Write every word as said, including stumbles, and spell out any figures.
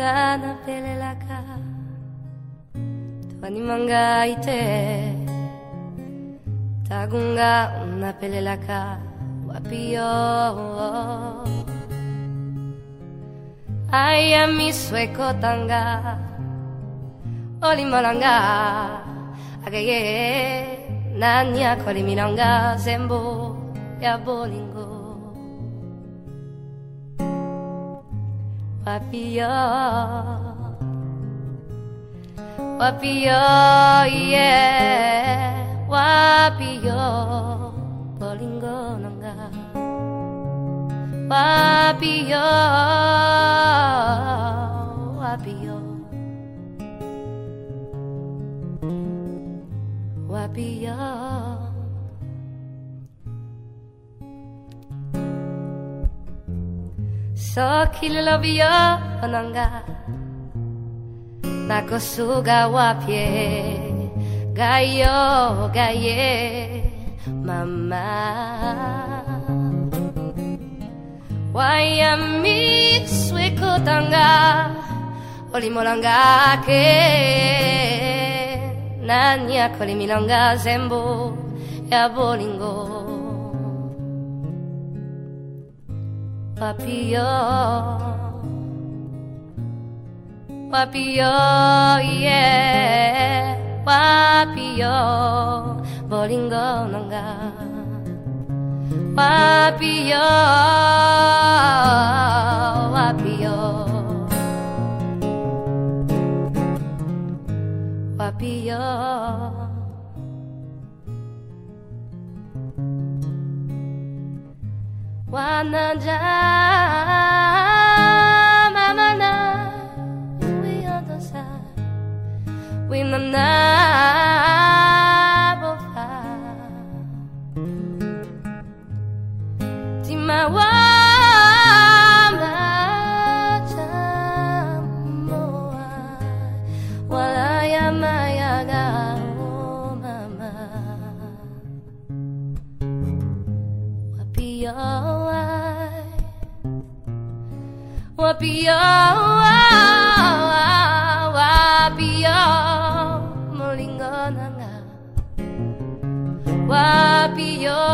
manga na pelelaka Tuani manga ite Tagunga na pelelaka Wapio Aya misue kotanga Oli malanga Agaye Nanya koli milanga Zembo ya bolingo Wapio Wapio yeah Wapio bolingo nanga Wapio Wapio Wapio So kilovio nanga Nakosuga wapie Gayo gaye mama Wayami swekotanga Olimolanga ke Nanya kolimilanga zembo ya bolingo Wapio Wapio yeah Wapio bolingo nanga Wapio Wapio Wapio Wananja mama na we odosa we nana bofa timawa machamoa wala ya mayaga oh mama Wapio Wapio, wapio, molingo nanga. Wapio.